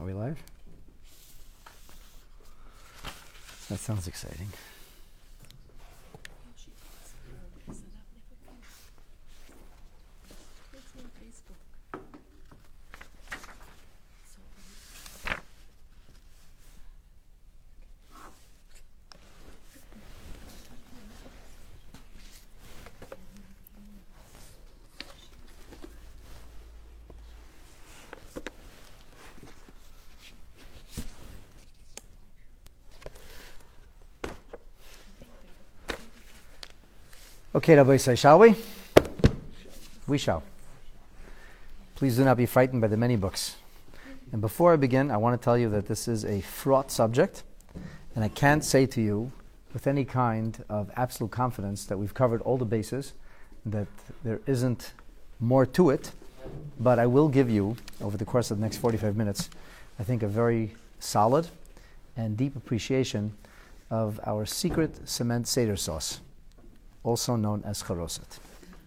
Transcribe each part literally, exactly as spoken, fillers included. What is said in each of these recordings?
Are we live? That sounds exciting. Okay, Rabbi Yisai, shall we? We shall. Please do not be frightened by the many books. And before I begin, I want to tell you that this is a fraught subject, and I can't say to you with any kind of absolute confidence that we've covered all the bases, that there isn't more to it, but I will give you, over the course of the next forty-five minutes, I think a very solid and deep appreciation of our secret cement Seder sauce, also known as charoset.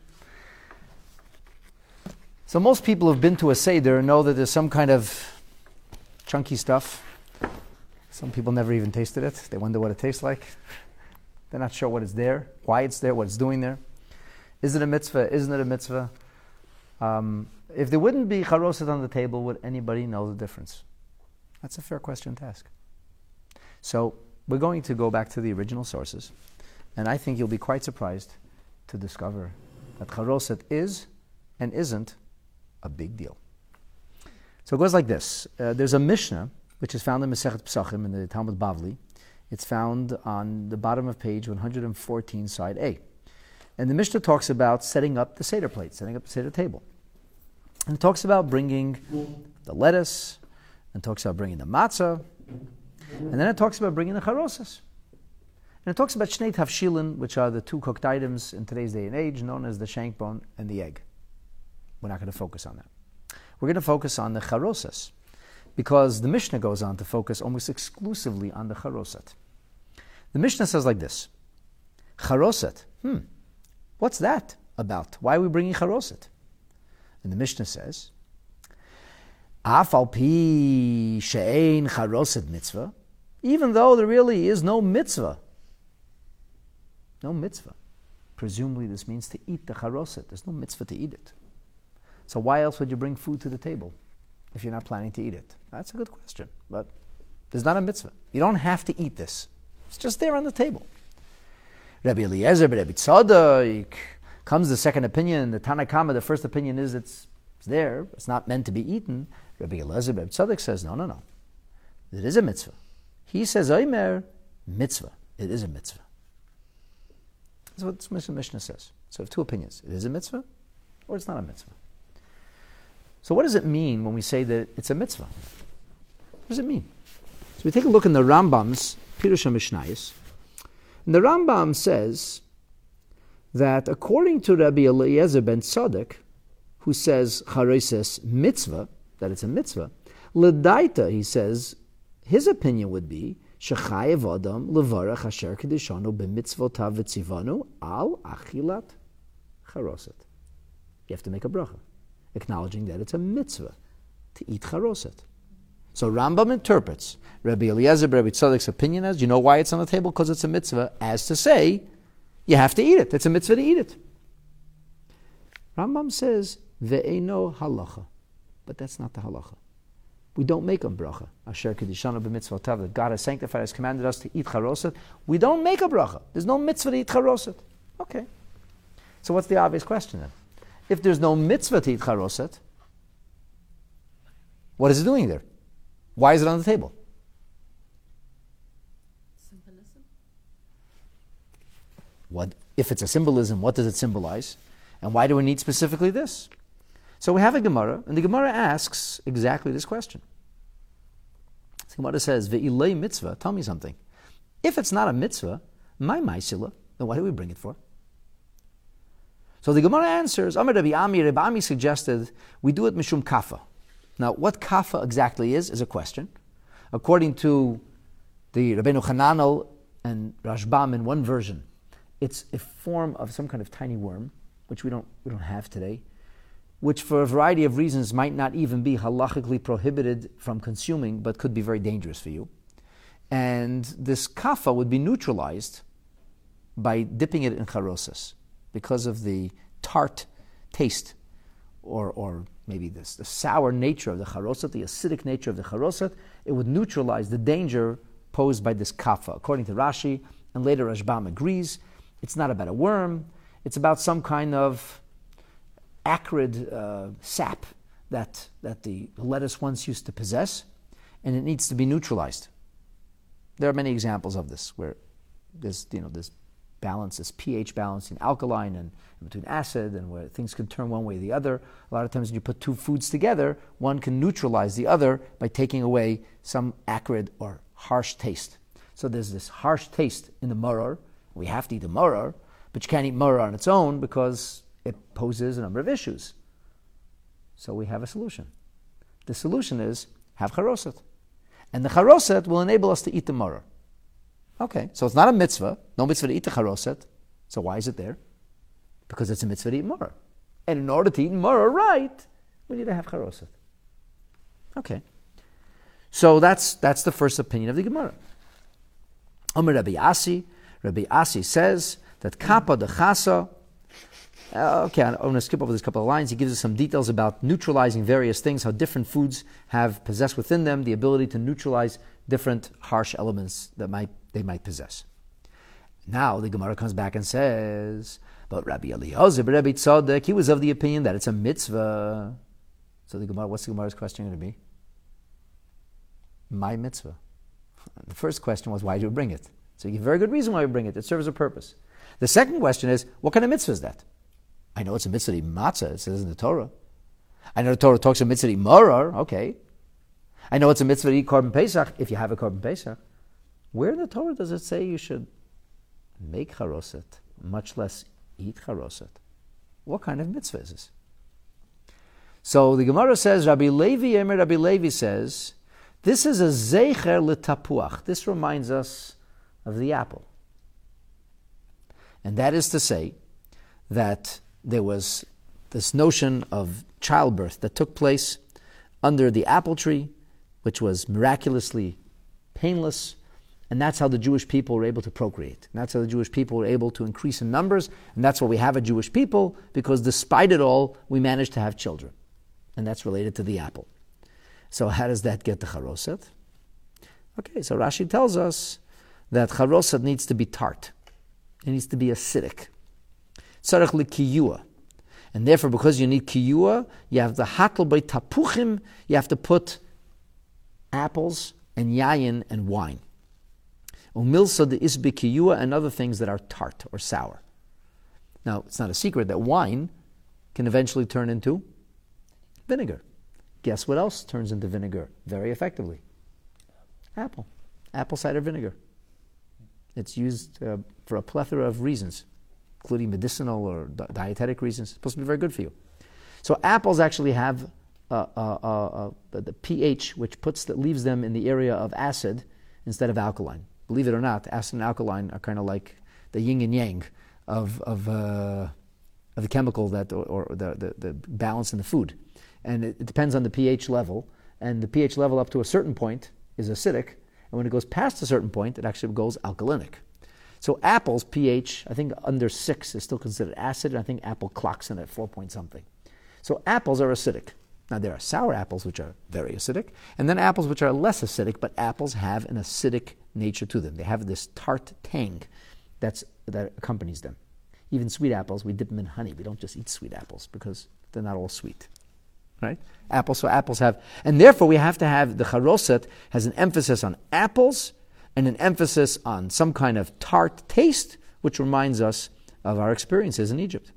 So most people who've been to a Seder know that there's some kind of chunky stuff. Some people never even tasted it. They wonder what it tastes like. They're not sure what is there, why it's there, what it's doing there. Is it a mitzvah? Isn't it a mitzvah? Um, if there wouldn't be charoset on the table, would anybody know the difference? That's a fair question to ask. So we're going to go back to the original sources. And I think you'll be quite surprised to discover that charoset is and isn't a big deal. So it goes like this. Uh, there's a Mishnah, which is found in Masechet Pesachim in the Talmud Bavli. It's found on the bottom of page one hundred fourteen, side A. And the Mishnah talks about setting up the Seder plate, setting up the Seder table. And it talks about bringing the lettuce, and talks about bringing the matzah, and then it talks about bringing the charoset. And it talks about Shnei Tavshilin, which are the two cooked items in today's day and age, known as the shank bone and the egg. We're not going to focus on that. We're going to focus on the charoset, because the Mishnah goes on to focus almost exclusively on the charoset. The Mishnah says like this: charoset, hmm, what's that about? Why are we bringing charoset? And the Mishnah says, Af al pi she'ein charoset mitzvah, even though there really is no mitzvah. No mitzvah. Presumably this means to eat the charoset. There's no mitzvah to eat it. So why else would you bring food to the table if you're not planning to eat it? That's a good question, but there's not a mitzvah. You don't have to eat this. It's just there on the table. Rabbi Eliezer, Rabbi Tzadok, comes the second opinion. The Tanna Kama, the first opinion is it's, it's there. It's not meant to be eaten. Rabbi Eliezer, Rabbi Tzadok says, no, no, no. It is a mitzvah. He says, Omer, mitzvah. It is a mitzvah. That's what the Mishnah says. So we have two opinions. It is a mitzvah, or it's not a mitzvah. So what does it mean when we say that it's a mitzvah? What does it mean? So we take a look in the Rambam's Pirush HaMishnayos. And the Rambam says that according to Rabbi Eliezer ben Tzadok, who says charoset mitzvah, that it's a mitzvah, l'daita, he says, his opinion would be Shechayev Adam levarach asher kedishanu b'mitzvotav v'tzivanu al achilat charoset. You have to make a bracha, acknowledging that it's a mitzvah to eat charoset. So Rambam interprets Rabbi Eliezer, Rabbi Tzadok's opinion as, you know why it's on the table? Because it's a mitzvah, as to say, you have to eat it. It's a mitzvah to eat it. Rambam says, ve'eino halacha. But that's not the halacha. We don't make a bracha. Asher kedishanu b'mitzvotav, that God has sanctified, has commanded us to eat charoset. We don't make a bracha. There's no mitzvah to eat charoset. Okay. So what's the obvious question then? If there's no mitzvah to eat charoset, what is it doing there? Why is it on the table? Symbolism. What, if it's a symbolism, what does it symbolize? And why do we need specifically this? So we have a Gemara, and the Gemara asks exactly this question. The Gemara says, Ve'ilei mitzvah, tell me something. If it's not a mitzvah, my ma'asila, then why do we bring it for? So the Gemara answers, Amar Rabbi Ami, Rabbi Ami suggested we do it mishum kafa. Now, what kafa exactly is, is a question. According to the Rabbeinu Hananel and Rashbam in one version, it's a form of some kind of tiny worm, which we don't we don't have today. which for a variety of reasons might not even be halachically prohibited from consuming, but could be very dangerous for you. And this kafa would be neutralized by dipping it in charosas because of the tart taste, or or maybe this the sour nature of the charosat, the acidic nature of the charosat. It would neutralize the danger posed by this kafa. According to Rashi, and later Rashbam agrees, it's not about a worm, it's about some kind of acrid uh, sap that, that the lettuce once used to possess, and it needs to be neutralized. There are many examples of this, where there's, you know, this balance, this pH balance in alkaline and between acid, and where things can turn one way or the other. A lot of times when you put two foods together, one can neutralize the other by taking away some acrid or harsh taste. So there's this harsh taste in the maror. We have to eat the maror, but you can't eat maror on its own because it poses a number of issues. So we have a solution. The solution is have charosat. And the charosat will enable us to eat the maror. Okay, so it's not a mitzvah, no mitzvah to eat the charosat. So why is it there? Because it's a mitzvah to eat maror. And in order to eat maror right, we need to have charosat. Okay. So that's that's the first opinion of the Gemara. Omer Rabbi Asi, Rabbi Asi says that kappa de chasa. Uh, okay, I'm going to skip over this couple of lines. He gives us some details about neutralizing various things, how different foods have possessed within them the ability to neutralize different harsh elements that might they might possess. Now the Gemara comes back and says, but Rabbi Eliezer, Rabbi Tzadok, he was of the opinion that it's a mitzvah. So the Gemara, what's the Gemara's question going to be? My mitzvah. The first question was, why do you bring it? So you give a very good reason why you bring it. It serves a purpose. The second question is, what kind of mitzvah is that? I know it's a mitzvah to eat matzah, it says in the Torah. I know the Torah talks about mitzvah to eat maror, okay. I know it's a mitzvah to eat korban pesach, if you have a korban pesach. Where in the Torah does it say you should make charosat, much less eat charosat? What kind of mitzvah is this? So the Gemara says, Rabbi Levi, Emer Rabbi Levi says, this is a zeicher letapuach. This reminds us of the apple. And that is to say that there was this notion of childbirth that took place under the apple tree, which was miraculously painless, and that's how the Jewish people were able to procreate. And that's how the Jewish people were able to increase in numbers, and that's why we have a Jewish people, because despite it all, we managed to have children. And that's related to the apple. So how does that get to charosat? Okay, so Rashi tells us that charosat needs to be tart. It needs to be acidic. Tzarech likiyua. And therefore, because you need kiyua, you have the hatl by tapuchim, you have to put apples and yayin and wine. Umilsa de isbi kiyua, and other things that are tart or sour. Now, it's not a secret that wine can eventually turn into vinegar. Guess what else turns into vinegar very effectively? Apple. Apple cider vinegar. It's used uh, for a plethora of reasons, including medicinal or di- dietetic reasons. It's supposed to be very good for you. So apples actually have uh, uh, uh, uh, the pH, which puts that leaves them in the area of acid instead of alkaline. Believe it or not, acid and alkaline are kind of like the yin and yang of of, uh, of the chemical that or, or the, the, the balance in the food. And it, it depends on the pH level. And the pH level up to a certain point is acidic. And when it goes past a certain point, it actually goes alkalinic. So apple's pH, I think under six is still considered acid, and I think apple clocks in at four point something. So apples are acidic. Now there are sour apples which are very acidic, and then apples which are less acidic, but apples have an acidic nature to them. They have this tart tang that's, that accompanies them. Even sweet apples, we dip them in honey. We don't just eat sweet apples because they're not all sweet. Right? Apples, so apples have, and therefore we have to have, the charosat has an emphasis on apples and an emphasis on some kind of tart taste, which reminds us of our experiences in Egypt.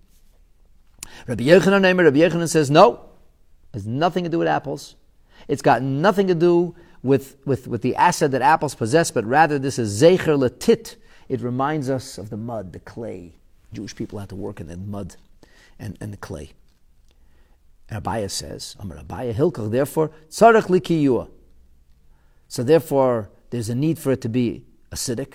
Rabbi Yochanan, Rabbi Yochanan says, no, it has nothing to do with apples. It's got nothing to do with, with, with the acid that apples possess, but rather this is zeicher letit. It reminds us of the mud, the clay. Jewish people had to work in the mud and, and the clay. And Abaya says, Amar Abaya Hilkach, therefore, tzarech likiyua. So therefore, there's a need for it to be acidic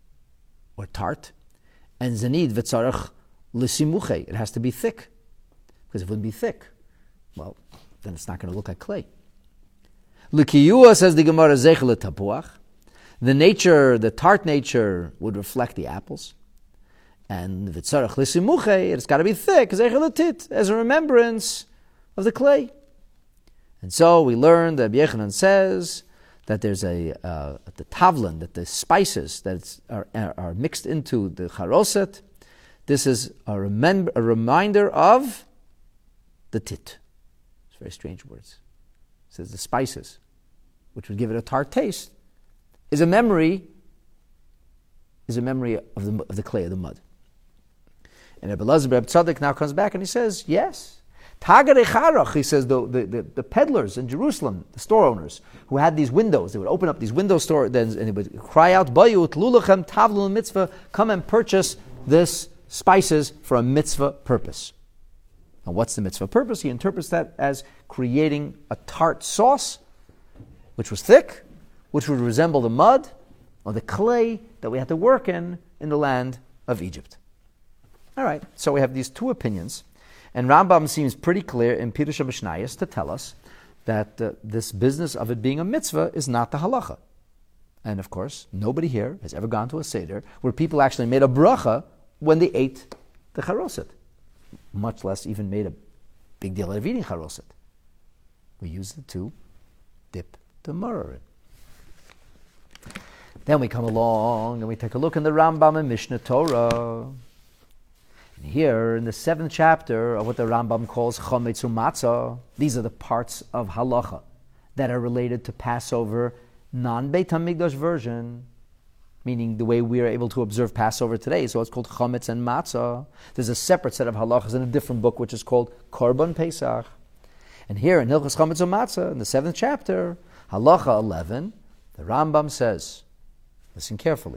or tart, and there's a need v'tzarech l'simuche. It has to be thick, because if it wouldn't be thick, well, then it's not going to look like clay. L'kiyua, says the Gemara, zeichel tapuach. The nature, the tart nature, would reflect the apples. And v'tzarech l'simuche, it's got to be thick, zeichel tit, as a remembrance of the clay. And so we learn that Rabbi Yochanan says that there's a uh, the tavlin, that the spices that are, are mixed into the charoset, this is a, remem- a reminder of the tit. It's very strange words. It says the spices, which would give it a tart taste, is a memory, is a memory of the of the clay, of the mud. And Rebbe Elazar Rebbe Tzadok now comes back and he says, yes. Tagarei Charach, he says, the, the, the, the peddlers in Jerusalem, the store owners, who had these windows, they would open up these window store, then and they would cry out, Bayu tlulachem tavlun mitzvah, come and purchase this spices for a mitzvah purpose. And what's the mitzvah purpose? He interprets that as creating a tart sauce, which was thick, which would resemble the mud or the clay that we had to work in in the land of Egypt. All right, so we have these two opinions. And Rambam seems pretty clear in Pirush HaMishnayos to tell us that uh, this business of it being a mitzvah is not the halacha. And of course, nobody here has ever gone to a seder where people actually made a bracha when they ate the charoset, much less even made a big deal out of eating charoset. We use it to dip the maror in. Then we come along and we take a look in the Rambam and Mishnah Torah. Here, in the seventh chapter of what the Rambam calls Chometz U'Matzah, these are the parts of halacha that are related to Passover, non-Beit HaMikdash version, meaning the way we are able to observe Passover today. So it's called Chometz and Matzah. There's a separate set of halachas in a different book, which is called Korban Pesach. And here in Hilchos Chometz U'Matzah, in the seventh chapter, halacha eleven, the Rambam says, listen carefully,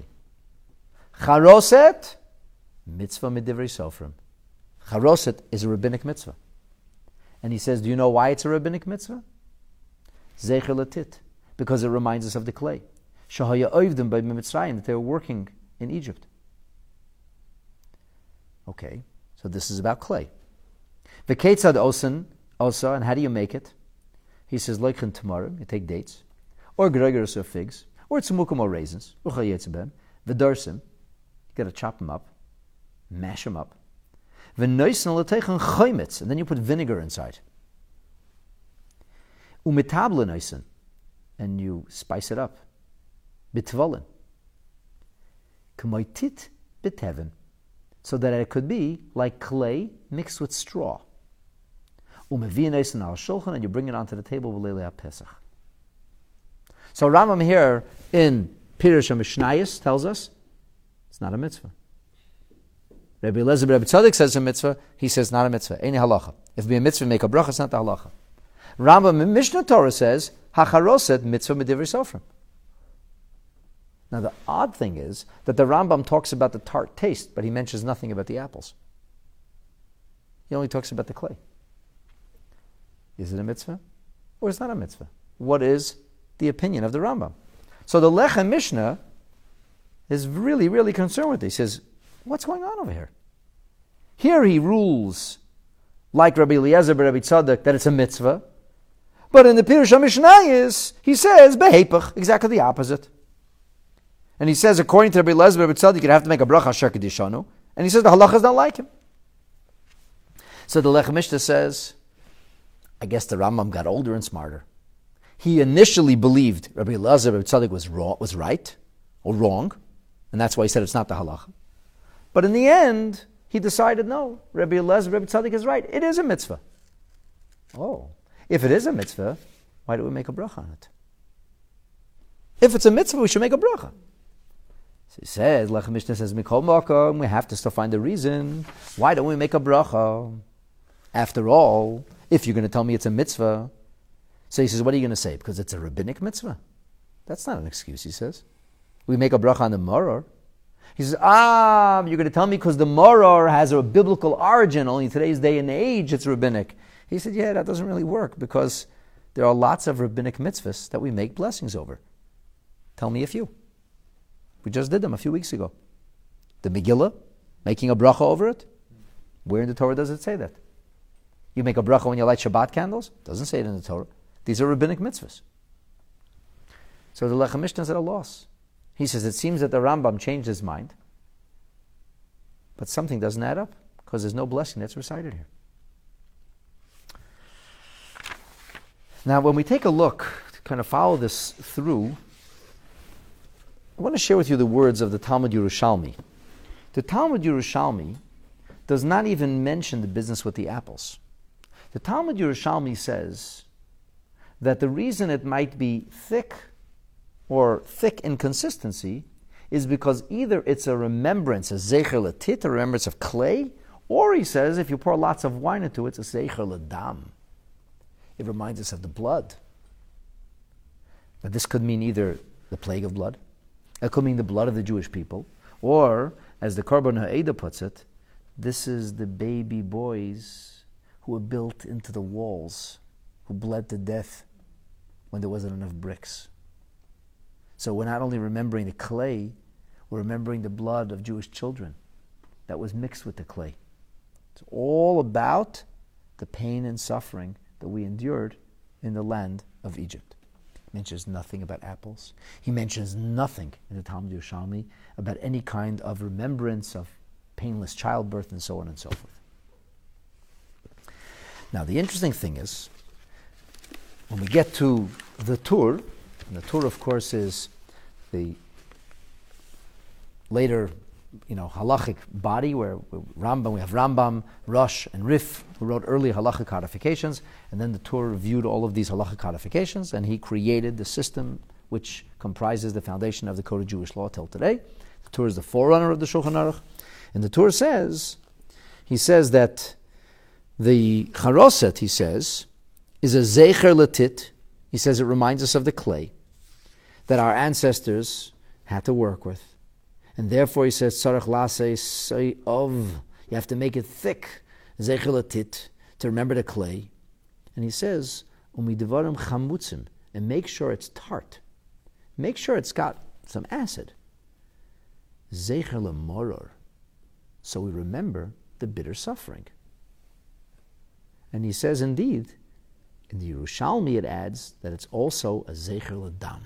Charoset, mitzvah midivrei sofrim. Charoset is a rabbinic mitzvah. And he says, do you know why it's a rabbinic mitzvah? Zeicher latit, because it reminds us of the clay. Shahaya oivdim by Mitzrayim, that they were working in Egypt. Okay, so this is about clay. V'ketzad osan, osa, and how do you make it? He says, loichen tamarim, you take dates, or gregarus or figs, or tzumukum or raisins, or chayetzebem, v'darsim, you got to chop them up, mash them up. And then you put vinegar inside. And you spice it up. Bitvolin. So that it could be like clay mixed with straw. And you bring it onto the table with Pesach. So Rambam here in Pirush HaMishnayos tells us it's not a mitzvah. Rabbi Elazar Rabbi Tzadok says a mitzvah, he says not a mitzvah. Any halacha. If it be a mitzvah, make a bracha, it's not the halacha. Rambam in Mishnah Torah says, hacharoset mitzvah midivrei sofrim. Now the odd thing is that the Rambam talks about the tart taste, but he mentions nothing about the apples. He only talks about the clay. Is it a mitzvah? Or is it not a mitzvah? What is the opinion of the Rambam? So the Lechem Mishnah is really, really concerned with this. He says, what's going on over here? Here he rules, like Rabbi Eliezer but Rabbi Tzadok, that it's a mitzvah. But in the Pirush HaMishnayos, he says, behepach, exactly the opposite. And he says, according to Rabbi Eliezer but Rabbi Tzadok, you have to make a bracha asher kedishanu. And he says the halachas don't like him. So the Lechem Mishnah says, I guess the Rambam got older and smarter. He initially believed Rabbi Eliezer but Rabbi Tzadok was, wrong, was right, or wrong, and that's why he said it's not the halacha. But in the end, he decided, no, Rabbi Eliezer, Rabbi Tzadok is right. It is a mitzvah. Oh, if it is a mitzvah, why do we make a bracha on it? If it's a mitzvah, we should make a bracha. So he says, Lechem Mishnah says, Mikol Makom, we have to still find a reason. Why don't we make a bracha? After all, if you're going to tell me it's a mitzvah. So he says, what are you going to say? Because it's a rabbinic mitzvah. That's not an excuse, he says. We make a bracha on the maror. He says, ah, you're going to tell me because the maror has a biblical origin, only in today's day and age it's rabbinic. He said, yeah, that doesn't really work because there are lots of rabbinic mitzvahs that we make blessings over. Tell me a few. We just did them a few weeks ago. The Megillah, making a bracha over it. Where in the Torah does it say that? You make a bracha when you light Shabbat candles? Doesn't say it in the Torah. These are rabbinic mitzvahs. So the Lechem Mishnah is at a loss. He says, it seems that the Rambam changed his mind, but something doesn't add up, because there's no blessing that's recited here. Now, when we take a look to kind of follow this through, I want to share with you the words of the Talmud Yerushalmi. The Talmud Yerushalmi does not even mention the business with the apples. The Talmud Yerushalmi says that the reason it might be thick or thick in consistency is because either it's a remembrance, a zecher latit, a remembrance of clay, or he says if you pour lots of wine into it, it's a zecher ladam. It reminds us of the blood. But this could mean either the plague of blood, it could mean the blood of the Jewish people, or, as the Korban Ha'eda puts it, this is the baby boys who were built into the walls, who bled to death when there wasn't enough bricks. So we're not only remembering the clay, we're remembering the blood of Jewish children that was mixed with the clay. It's all about the pain and suffering that we endured in the land of Egypt. He mentions nothing about apples. He mentions nothing in the Talmud Yerushalmi about any kind of remembrance of painless childbirth and so on and so forth. Now, the interesting thing is, when we get to the Tur, and the Tur, of course, is the later, you know, halachic body where Rambam, we have Rambam, Rosh, and Rif, who wrote early halachic codifications, and then the Tur reviewed all of these halachic codifications, and he created the system which comprises the foundation of the Code of Jewish Law till today. The Tur is the forerunner of the Shulchan Aruch, and the Tur says, he says that the Charoset, he says, is a zecher latit. He says it reminds us of the clay that our ancestors had to work with. And therefore he says, tzarech lasei of, you have to make it thick, zecher latit, to remember the clay. And he says, umidevarim chamutzim, and make sure it's tart. Make sure it's got some acid. Zecher lemoror, so we remember the bitter suffering. And he says, indeed, in the Yerushalmi it adds that it's also a zecher ladam.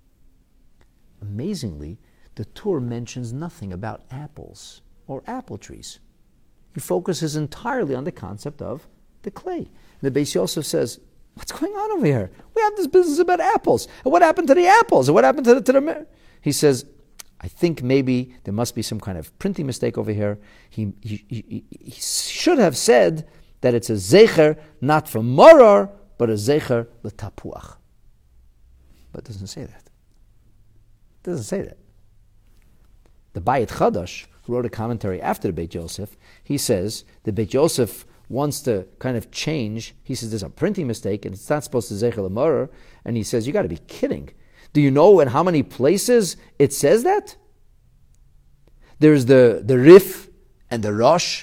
Amazingly, the Tur mentions nothing about apples or apple trees. He focuses entirely on the concept of the clay. The Beis Yosef says, what's going on over here? We have this business about apples. And what happened to the apples? And what happened to the... To the he says, I think maybe there must be some kind of printing mistake over here. He, he, he, he should have said that it's a zecher, not for moror, but a zecher l'tapuach. But it doesn't say that. It doesn't say that. The Bayit Chadash, who wrote a commentary after the Beit Yosef, he says the Beit Yosef wants to kind of change. He says there's a printing mistake and it's not supposed to zecher l'moror. And he says, you got to be kidding. Do you know in how many places it says that? There's the, the Rif and the Rosh,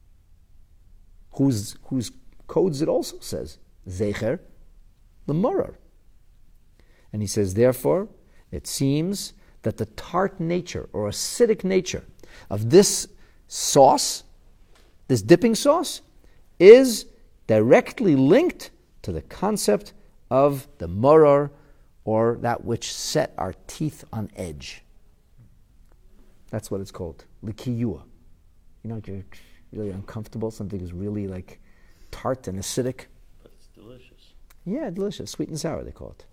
whose, whose codes it also says, zecher l'moror. And he says, therefore, it seems that the tart nature or acidic nature of this sauce, this dipping sauce, is directly linked to the concept of the moror, or that which set our teeth on edge. That's what it's called, likiyua. You know, you're really uncomfortable, something is really like tart and acidic. But it's delicious. Yeah, delicious, sweet and sour they call it.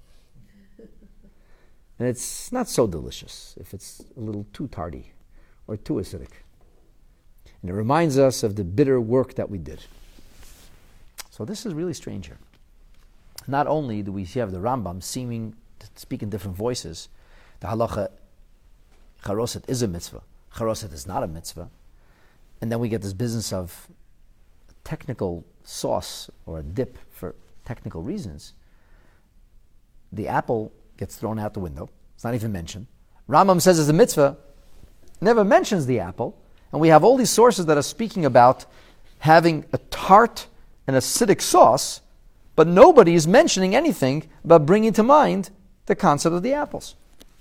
And it's not so delicious if it's a little too tarty or too acidic. And it reminds us of the bitter work that we did. So this is really strange here. Not only do we have the Rambam seeming to speak in different voices, the halacha, charoset is a mitzvah, charoset is not a mitzvah, and then we get this business of a technical sauce or a dip for technical reasons. The apple gets thrown out the window. It's not even mentioned. Rambam says it's a mitzvah, never mentions the apple, and we have all these sources that are speaking about having a tart and acidic sauce, but nobody is mentioning anything about bringing to mind the concept of the apples.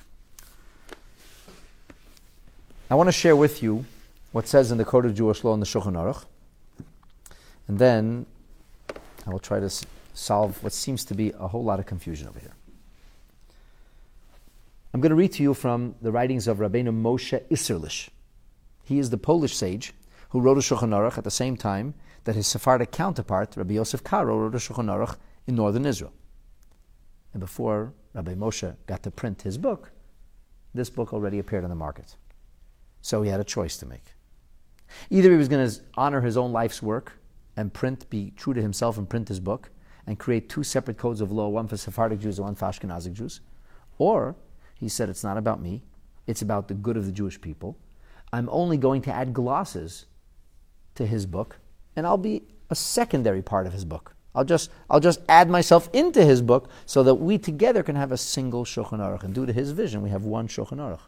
I want to share with you what says in the Code of Jewish Law in the Shulchan Aruch, and then I will try to s- solve what seems to be a whole lot of confusion over here. I'm going to read to you from the writings of Rabbeinu Moshe Isserlish. He is the Polish sage who wrote a Shulchan Aruch at the same time that his Sephardic counterpart, Rabbi Yosef Karo, wrote a Shulchan Aruch in northern Israel. And before Rabbi Moshe got to print his book, this book already appeared on the market. So he had a choice to make. Either he was going to honor his own life's work and print, be true to himself and print his book, and create two separate codes of law, one for Sephardic Jews and one for Ashkenazic Jews. Or he said, it's not about me, it's about the good of the Jewish people. I'm only going to add glosses to his book, and I'll be a secondary part of his book. I'll just I'll just add myself into his book so that we together can have a single Shulchan Aruch. And due to his vision, we have one Shulchan Aruch.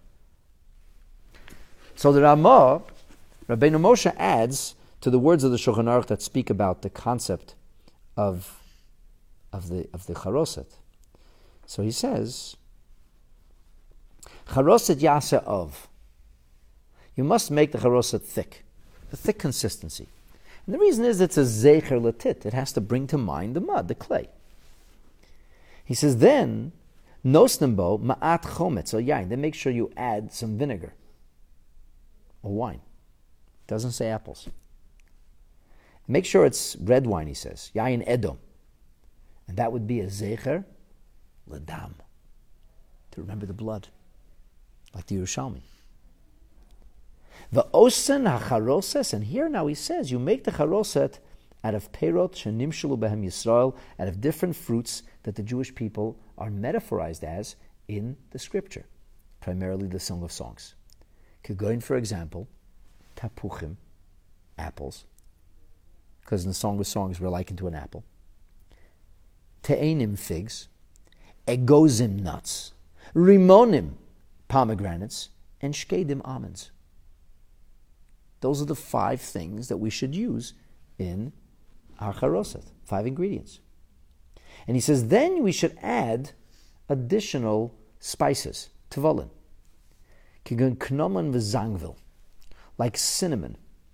So the Ramah, Rabbeinu Moshe adds to the words of the Shulchan Aruch that speak about the concept of, of the of the Charoset. So he says, Charoset Yaseh of. You must make the Charoset thick, a thick consistency. And the reason is it's a Zecher Latit. It has to bring to mind the mud, the clay. He says, then, Nosnembo Ma'at Chometz or Yain. Then make sure you add some vinegar or wine. It doesn't say apples. Make sure it's red wine, he says. Yain Edom. And that would be a Zecher Ladam. To remember the blood. Like the Yerushalmi. The osen hacharoses, and here now he says, you make the charoset out of perot shenimshalu behem Yisrael, out of different fruits that the Jewish people are metaphorized as in the scripture, primarily the Song of Songs. Kegoin, for example, tapuchim, apples, because in the Song of Songs we're likened to an apple. Te'enim, figs. Egozim, nuts. Rimonim, pomegranates. And shkedim, almonds. Those are the five things that we should use in our charoset, five ingredients. And he says, then we should add additional spices, tvolin, kigun knomon v'zangvil, like cinnamon,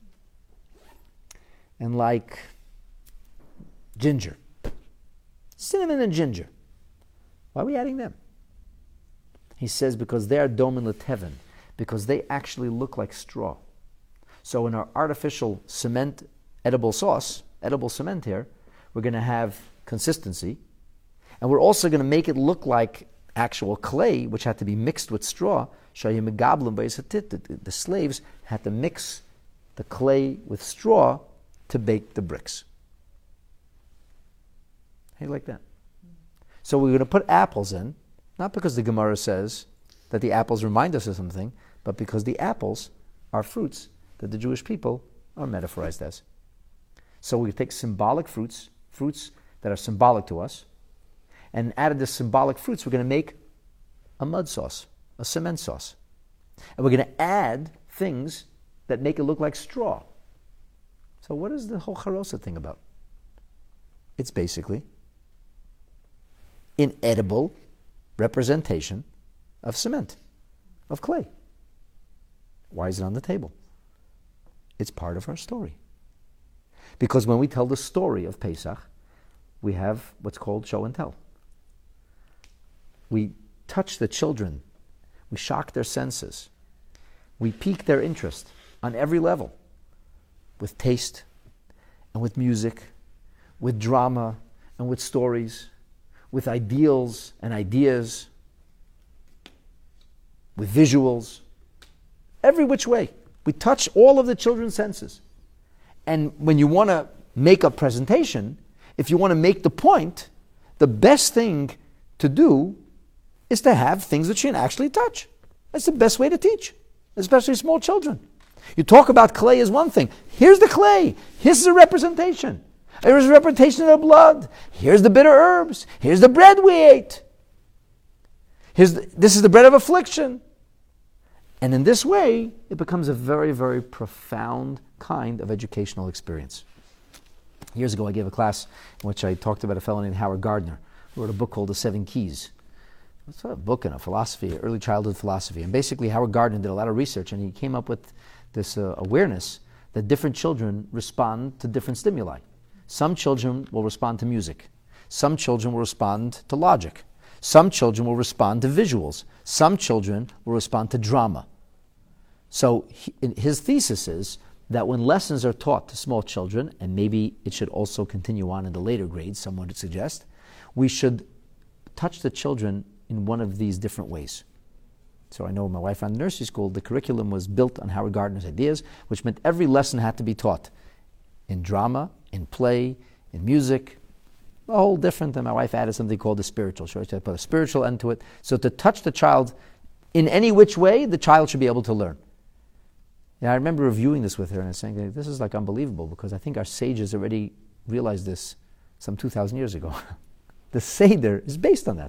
and like ginger. Cinnamon and ginger. Why are we adding them? He says, because they are domin l'teven, because they actually look like straw. So in our artificial cement edible sauce, edible cement here, we're going to have consistency. And we're also going to make it look like actual clay, which had to be mixed with straw. The, the slaves had to mix the clay with straw to bake the bricks. How do you like that? So we're going to put apples in, not because the Gemara says that the apples remind us of something, but because the apples are fruits that the Jewish people are metaphorized as. So we take symbolic fruits, fruits that are symbolic to us, and out of the symbolic fruits, we're going to make a mud sauce, a cement sauce. And we're going to add things that make it look like straw. So what is the whole charoset thing about? It's basically inedible representation of cement, of clay. Why is it on the table? It's part of our story. Because when we tell the story of Pesach, we have what's called show and tell. We touch the children. We shock their senses. We pique their interest on every level with taste and with music, with drama and with stories, with ideals and ideas, with visuals, every which way. We touch all of the children's senses. And when you want to make a presentation, if you want to make the point, the best thing to do is to have things that you can actually touch. That's the best way to teach, especially small children. You talk about clay as one thing. Here's the clay. Here's a representation. Here's a representation of the blood. Here's the bitter herbs. Here's the bread we ate. Here's the, this is the bread of affliction. And in this way, it becomes a very, very profound kind of educational experience. Years ago, I gave a class in which I talked about a fellow named Howard Gardner, who wrote a book called The Seven Keys. It's a book and a philosophy, early childhood philosophy. And basically, Howard Gardner did a lot of research, and he came up with this uh, awareness that different children respond to different stimuli. Some children will respond to music. Some children will respond to logic. Some children will respond to visuals. Some children will respond to drama. So he, his thesis is that when lessons are taught to small children, and maybe it should also continue on in the later grades, someone would suggest, we should touch the children in one of these different ways. So I know when my wife ran the nursery school, the curriculum was built on Howard Gardner's ideas, which meant every lesson had to be taught in drama, in play, in music, a whole different. And my wife added something called the spiritual. She put a spiritual end to it. So to touch the child in any which way, the child should be able to learn. Yeah, I remember reviewing this with her and saying, this is like unbelievable, because I think our sages already realized this some two thousand years ago. The Seder is based on that.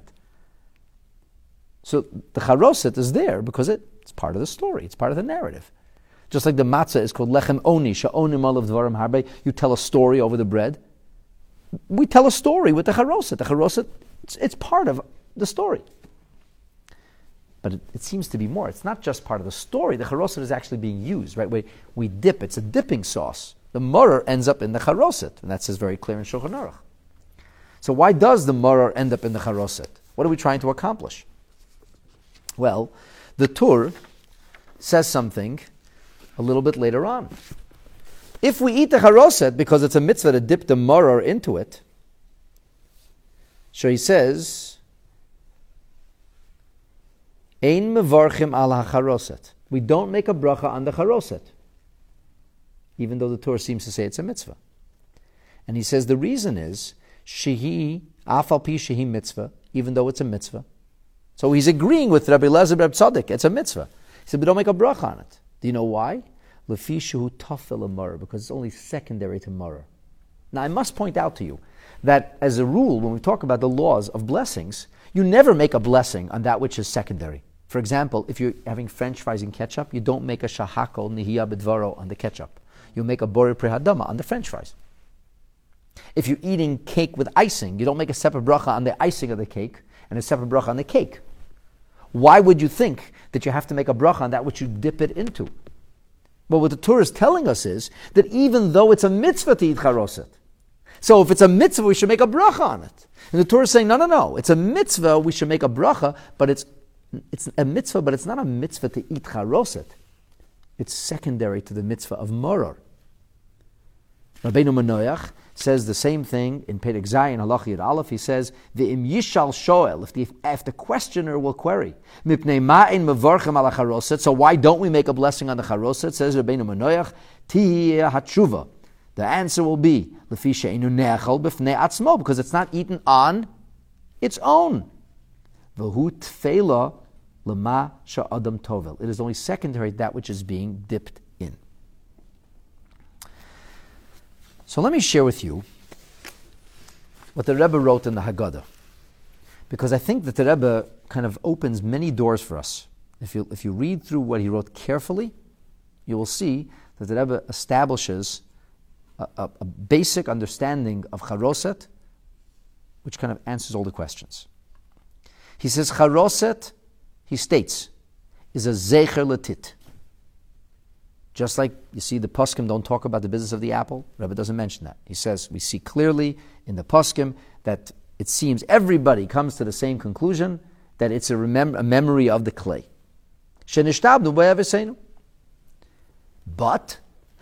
So the Charoset is there because it, it's part of the story, it's part of the narrative. Just like the matzah is called Lechem Oni, Sha'onim Olav Dvarim Harbe, you tell a story over the bread. We tell a story with the Charoset. The Charoset, it's, it's part of the story. But it, it seems to be more. It's not just part of the story. The Charoset is actually being used, right? We, we dip, it's a dipping sauce. The Moror ends up in the Charoset, and that says very clear in Shulchan Aruch. So why does the Moror end up in the Charoset? What are we trying to accomplish? Well, the Tur says something a little bit later on. If we eat the Charoset because it's a mitzvah to dip the Moror into it, so he says, Ein mevarchim al ha-charoset. We don't make a bracha on the Charoset, even though the Torah seems to say it's a mitzvah. And he says the reason is, shehi, afal pi shehi mitzvah, even though it's a mitzvah. So he's agreeing with Rabbi Elazar Reb Tzadok, it's a mitzvah. He said, but don't make a bracha on it. Do you know why? Lefi shehu tafel amar, because it's only secondary to maror. Now I must point out to you that as a rule, when we talk about the laws of blessings, you never make a blessing on that which is secondary. For example, if you're having French fries and ketchup, you don't make a shahakol nihiyah b'dvaro on the ketchup. You make a borei prehadama on the French fries. If you're eating cake with icing, you don't make a separate bracha on the icing of the cake and a separate bracha on the cake. Why would you think that you have to make a bracha on that which you dip it into? But what the Torah is telling us is that even though it's a mitzvah to eat charoset, so if it's a mitzvah, we should make a bracha on it. And the Torah is saying, no, no, no, it's a mitzvah, we should make a bracha, but it's it's a mitzvah, but it's not a mitzvah to eat charoset. It's secondary to the mitzvah of moror. Rabbeinu Manoach says the same thing in Perek Zayin Halacha Yud Aleph. He says, "Ve'im yishal shoel," if the if the questioner will query, "Mipnei ma'in mevarchem ala charoset." So why don't we make a blessing on the charoset? Says Rabbeinu Manoach, "Tihiyeh hatshuva." The answer will be, "Lefi she'enu ne'achal b'fnei atzmo," because it's not eaten on its own. V'hu tfeila lema sha'adam tovel. It is only secondary to that which is being dipped in. So let me share with you what the Rebbe wrote in the Haggadah, because I think that the Rebbe kind of opens many doors for us. If you if you read through what he wrote carefully, you will see that the Rebbe establishes a, a, a basic understanding of Charoset, which kind of answers all the questions. He says Charoset, he states, is a zecher letit. Just like you see the Poskim don't talk about the business of the apple, Rebbe doesn't mention that. He says, we see clearly in the Poskim that it seems everybody comes to the same conclusion, that it's a, remem- a memory of the clay. But,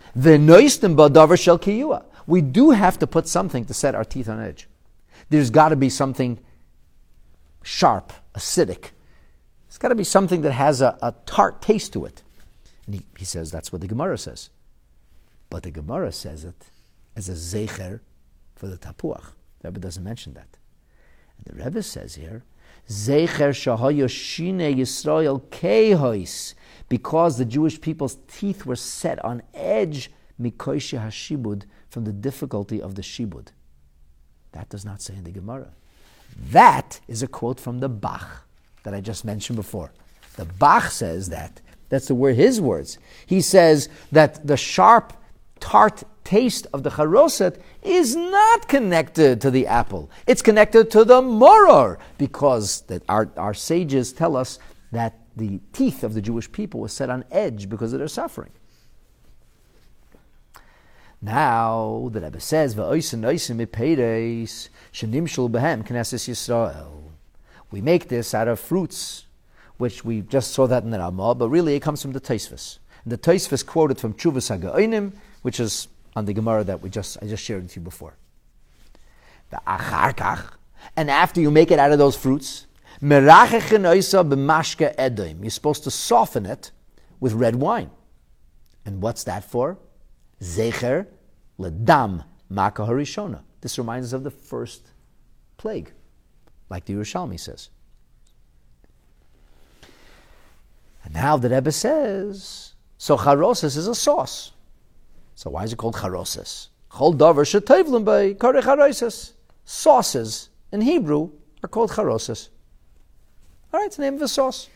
we do have to put something to set our teeth on edge. There's got to be something sharp, acidic. It's got to be something that has a, a tart taste to it. And he, he says that's what the Gemara says. But the Gemara says it as a zecher for the tapuach. The Rebbe doesn't mention that. And the Rebbe says here, zecher shahayoshine Yisrael kehois, because the Jewish people's teeth were set on edge, mikoishe hashibud, from the difficulty of the shibud. That does not say in the Gemara. That is a quote from the Bach that I just mentioned before. The Bach says that. That's the word, his words. He says that the sharp, tart taste of the charoset is not connected to the apple. It's connected to the moror, because that our, our sages tell us that the teeth of the Jewish people were set on edge because of their suffering. Now the Rebbe says, "V'oisen oisen mipeiros shenimshul behem knesses Yisrael." We make this out of fruits, which we just saw that in the Ramah, but really it comes from the Tosfos. And the Tosfos quoted from Tshuvas HaGeonim, which is on the Gemara that we just I just shared with you before. The achar kach, and after you make it out of those fruits, merachechin oisa b'mashke edom. You're supposed to soften it with red wine. And what's that for? Zecher ledam maka harishona. This reminds us of the first plague, like the Yerushalmi says. And now the Rebbe says, so charoses is a sauce. So why is it called charoses? Chol davar shetayvlim by kare charoses. Sauces in Hebrew are called charoses. All right, it's the name of a sauce.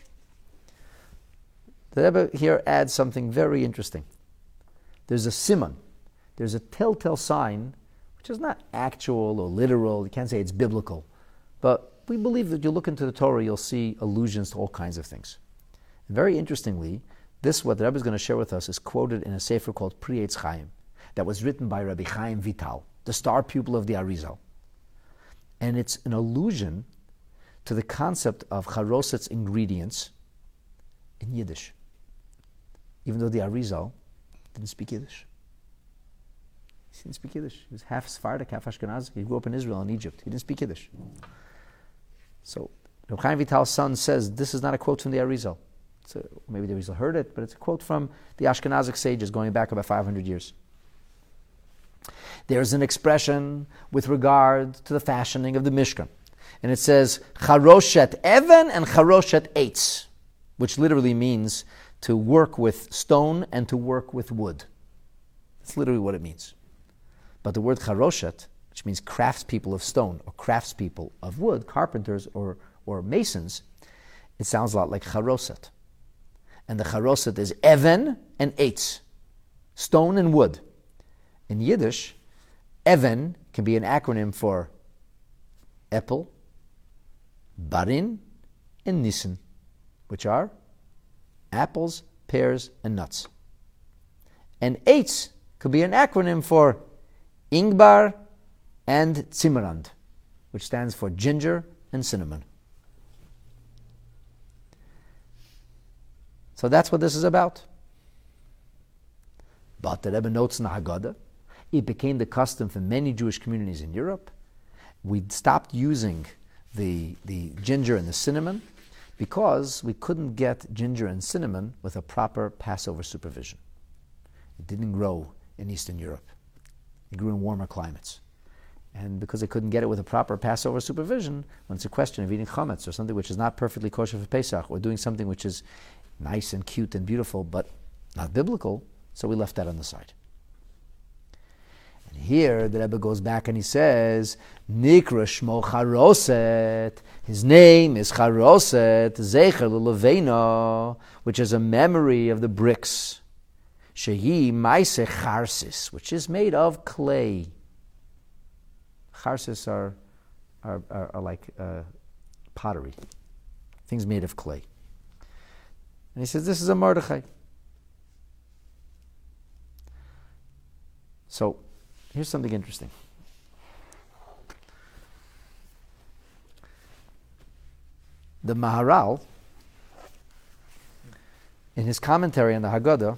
The Rebbe here adds something very interesting. There's a simon. There's a telltale sign, which is not actual or literal. You can't say it's biblical. But we believe that you look into the Torah, you'll see allusions to all kinds of things. And very interestingly, this, what the Rebbe is going to share with us, is quoted in a sefer called Pri Eitz Chaim, that was written by Rabbi Chaim Vital, the star pupil of the Arizal. And it's an allusion to the concept of charoset's ingredients in Yiddish. Even though the Arizal didn't speak Yiddish. He didn't speak Yiddish. He was half Sephardic, half Ashkenazi. He grew up in Israel and Egypt. He didn't speak Yiddish. So, Rabbi Chaim Vital's son says this is not a quote from the Arizal. It's a, maybe the Arizal heard it, but it's a quote from the Ashkenazic sages going back about five hundred years. There's an expression with regard to the fashioning of the Mishkan. And it says, Charoshet Even and Charoshet Eitz, which literally means to work with stone and to work with wood. That's literally what it means. But the word Charoshet, which means craftspeople of stone or craftspeople of wood, carpenters or, or masons, it sounds a lot like Charoset. And the Charoset is Even and Eitz, stone and wood. In Yiddish, Even can be an acronym for Apple, Barin, and Nissen, which are apples, pears, and nuts. And Eitz could be an acronym for Ingbar and Zimmerand, which stands for ginger and cinnamon. So that's what this is about. But the Rebbe notes in the Haggadah, it became the custom for many Jewish communities in Europe. We stopped using the, the ginger and the cinnamon because we couldn't get ginger and cinnamon with a proper Passover supervision. It didn't grow in Eastern Europe. It grew in warmer climates. And because they couldn't get it with a proper Passover supervision, when it's a question of eating chametz or something which is not perfectly kosher for Pesach, or doing something which is nice and cute and beautiful but not biblical, so we left that on the side. And here the Rebbe goes back and he says, Nikra Shmo Charoset. His name is Charoset, Zecher L'Leveina, which is a memory of the bricks. Shehi Maise Charsis, which is made of clay. Charsis are, are, are, are like uh, pottery, things made of clay. And he says, this is a Mordechai. So, here's something interesting. The Maharal, in his commentary on the Haggadah,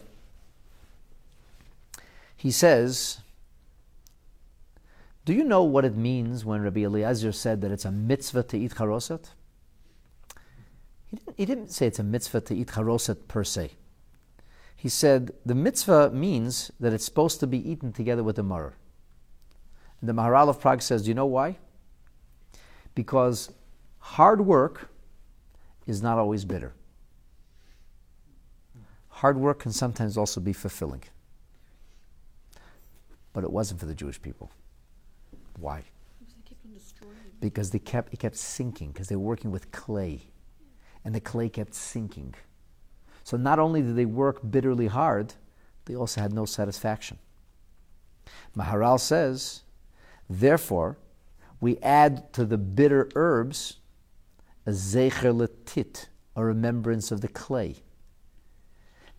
he says, do you know what it means when Rabbi Eliezer said that it's a mitzvah to eat charoset? He didn't, he didn't say it's a mitzvah to eat charoset per se. He said the mitzvah means that it's supposed to be eaten together with the maror. And the Maharal of Prague says, do you know why? Because hard work is not always bitter. Hard work can sometimes also be fulfilling. But it wasn't for the Jewish people. Why? Because they kept on destroying. Because they kept, it kept sinking, because they were working with clay. And the clay kept sinking. So not only did they work bitterly hard, they also had no satisfaction. Maharal says, therefore, we add to the bitter herbs a zecher letit, a remembrance of the clay.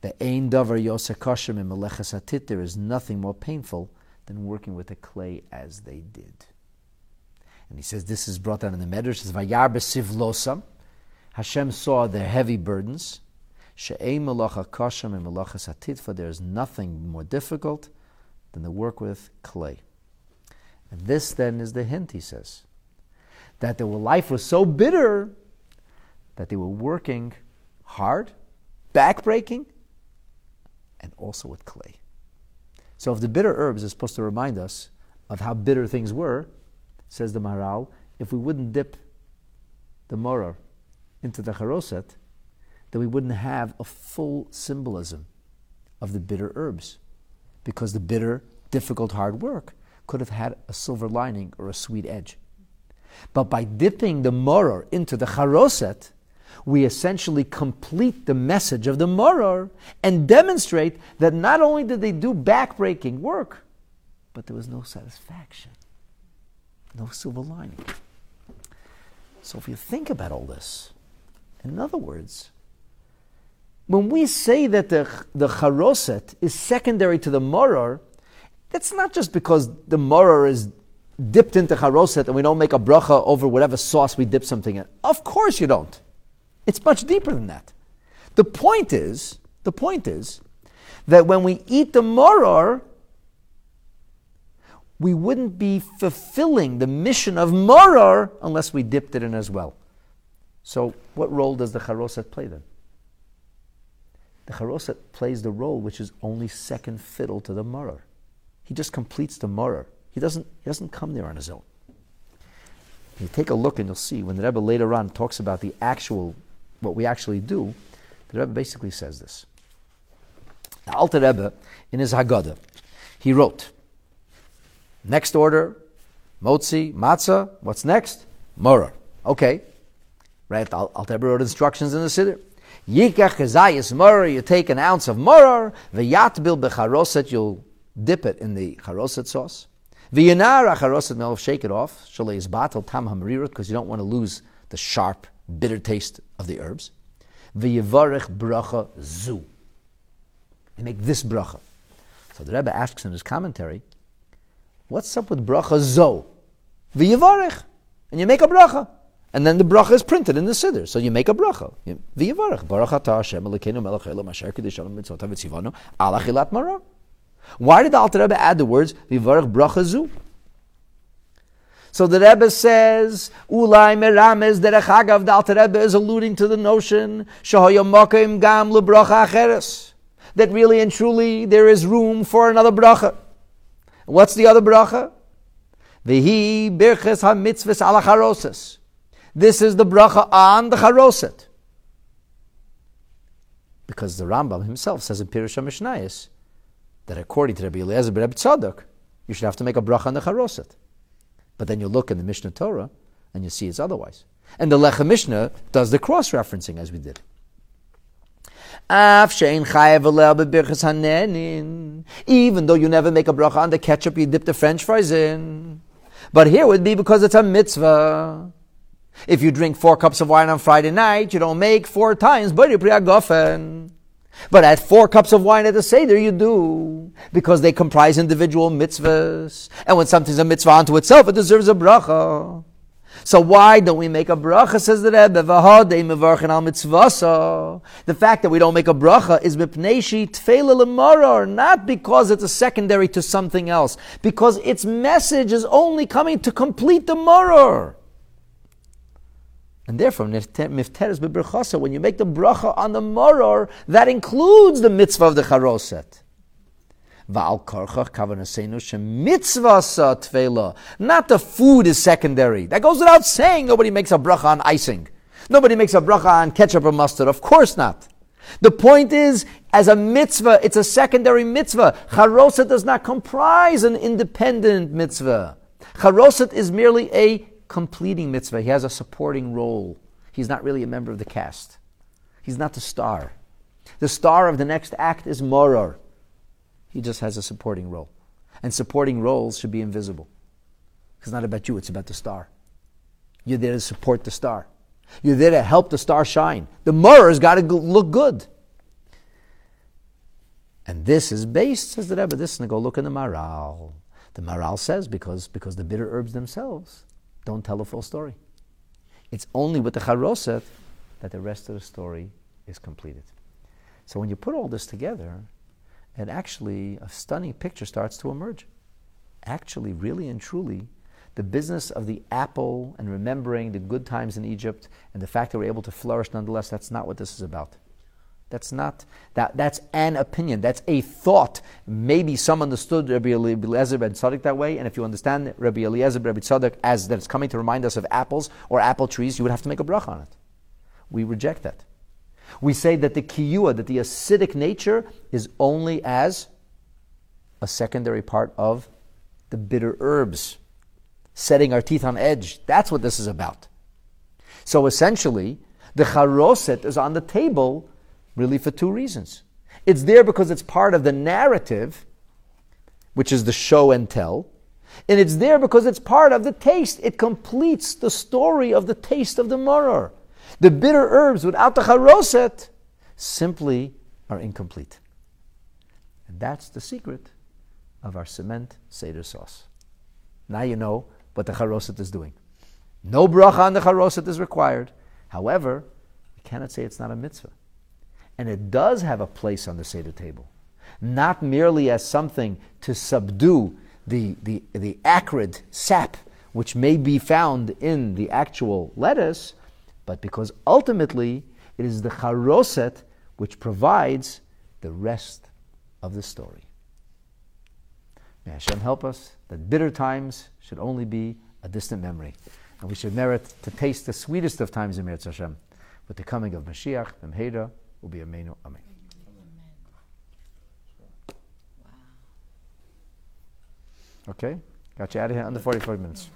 The ein davar yoseh kasher min meleches hatit, there is nothing more painful than working with the clay as they did. And he says this is brought down in the Medrash. It says, Vayar b'sivlosam, Hashem saw their heavy burdens. She'ei melacha kasher min meleches hatit, for there is nothing more difficult than to work with clay. And this then is the hint, he says, that their life was so bitter that they were working hard, backbreaking, and also with clay. So if the bitter herbs is supposed to remind us of how bitter things were, says the Maharal, if we wouldn't dip the moror into the charoset, then we wouldn't have a full symbolism of the bitter herbs, because the bitter, difficult, hard work could have had a silver lining or a sweet edge. But by dipping the moror into the charoset, we essentially complete the message of the moror and demonstrate that not only did they do backbreaking work, but there was no satisfaction, no silver lining. So if you think about all this, in other words, when we say that the, the charoset is secondary to the moror, that's not just because the moror is dipped into charoset and we don't make a bracha over whatever sauce we dip something in. Of course you don't. It's much deeper than that. The point is, the point is that when we eat the moror, we wouldn't be fulfilling the mission of moror unless we dipped it in as well. So what role does the charoset play then? The charoset plays the role which is only second fiddle to the moror. He just completes the moror. He doesn't, he doesn't come there on his own. You take a look and you'll see when the Rebbe later on talks about the actual, what we actually do, the Rebbe basically says this. The Alter Rebbe, in his Haggadah, he wrote, next order, motzi, matzah, what's next? Moror. Okay. Right, the Alter Rebbe wrote instructions in the Siddur. Yikach kezayis moror, you take an ounce of moror, v'yatbil becharoset, you'll dip it in the charoset sauce. V'yanar charoset melov, shake it off. Shalei is batel tam hamarirut, because you don't want to lose the sharp, bitter taste of the herbs. V'yivarech bracha zu. You make this bracha. So the Rebbe asks in his commentary, what's up with bracha zo? V'yivarech. And you make a bracha. And then the bracha is printed in the Siddur. So you make a bracha. V'yivarech. Baruch atah Hashem Elokeinu melech haolam asher kiddushanu mitzvotav v'tzivanu al achilat maror. Why did the Alter Rebbe add the words V'yivarech bracha zu? So the Rebbe says, Ulai merames derech hagav, the Alter Rebbe is alluding to the notion Shehoya mokim gam lebracha acheres, that really and truly there is room for another bracha. What's the other bracha? V'hi birches ha-mitzvahs ala charoses. This is the bracha on the charoset. Because the Rambam himself says in Pirush HaMishnayos that according to Rabbi Eliezer ben Rabbi Tzadok, you should have to make a bracha on the charoset. But then you look in the Mishnah Torah and you see it's otherwise. And the Lechem Mishnah does the cross-referencing as we did. Even though you never make a bracha on the ketchup you dip the French fries in. But here would be because it's a mitzvah. If you drink four cups of wine on Friday night, you don't make four times Bari Priya Gofen. But at four cups of wine at the Seder, you do. Because they comprise individual mitzvahs. And when something's a mitzvah unto itself, it deserves a bracha. So why don't we make a bracha, says the Rebbe, the fact that we don't make a bracha is mipnei tefela l'maror, not because it's a secondary to something else, because its message is only coming to complete the maror. And therefore, mifteres b'berchasa, when you make the bracha on the maror, that includes the mitzvah of the charoset. Not the food is secondary. That goes without saying. Nobody makes a bracha on icing. Nobody makes a bracha on ketchup or mustard. Of course not. The point is, as a mitzvah, it's a secondary mitzvah. Charoset does not comprise an independent mitzvah. Charoset is merely a completing mitzvah. He has a supporting role. He's not really a member of the cast. He's not the star. The star of the next act is maror. He just has a supporting role. And supporting roles should be invisible. It's not about you, it's about the star. You're there to support the star. You're there to help the star shine. The maror has got to look good. And this is based, says the Rebbe, this, and go look in the Maral. The Maral says because, because the bitter herbs themselves don't tell the full story. It's only with the Charoset that the rest of the story is completed. So when you put all this together, and actually a stunning picture starts to emerge. Actually, really and truly, the business of the apple and remembering the good times in Egypt and the fact that we're able to flourish nonetheless, that's not what this is about. That's not, that, that's an opinion, that's a thought. Maybe some understood Rabbi Eliezer ben Tzadok that way, and if you understand Rabbi Eliezer ben Tzadok as that it's coming to remind us of apples or apple trees, you would have to make a bracha on it. We reject that. We say that the kiyua, that the acidic nature, is only as a secondary part of the bitter herbs, setting our teeth on edge. That's what this is about. So essentially, the charoset is on the table really for two reasons. It's there because it's part of the narrative, which is the show and tell, and it's there because it's part of the taste. It completes the story of the taste of the maror. The bitter herbs without the charoset simply are incomplete. And that's the secret of our cement Seder sauce. Now you know what the charoset is doing. No bracha on the charoset is required. However, we cannot say it's not a mitzvah. And it does have a place on the Seder table. Not merely as something to subdue the, the, the acrid sap which may be found in the actual lettuce, but because ultimately it is the charoset which provides the rest of the story. May Hashem help us that bitter times should only be a distant memory, and we should merit to taste the sweetest of times in Meretz Hashem with the coming of Mashiach, B'mheira, U'B'yameinu, Amen. Okay, got you out of here under forty-five minutes.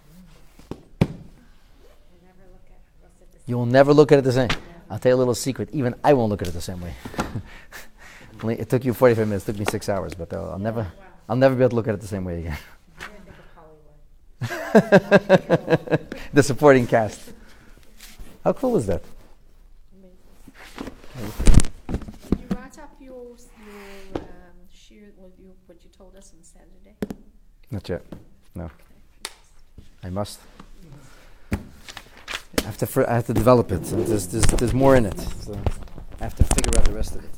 You will never look at it the same. I'll tell you a little secret. Even I won't look at it the same way. It took you forty-five minutes. It took me six hours, but I'll, I'll never, I'll never be able to look at it the same way again. The supporting cast. How cool is that? Did you write up your your um, shir, what you what you told us on Saturday? Not yet. No. I must. I have to, fr- I have to develop it. There's, there's, there's more in it. So I have to figure out the rest of it.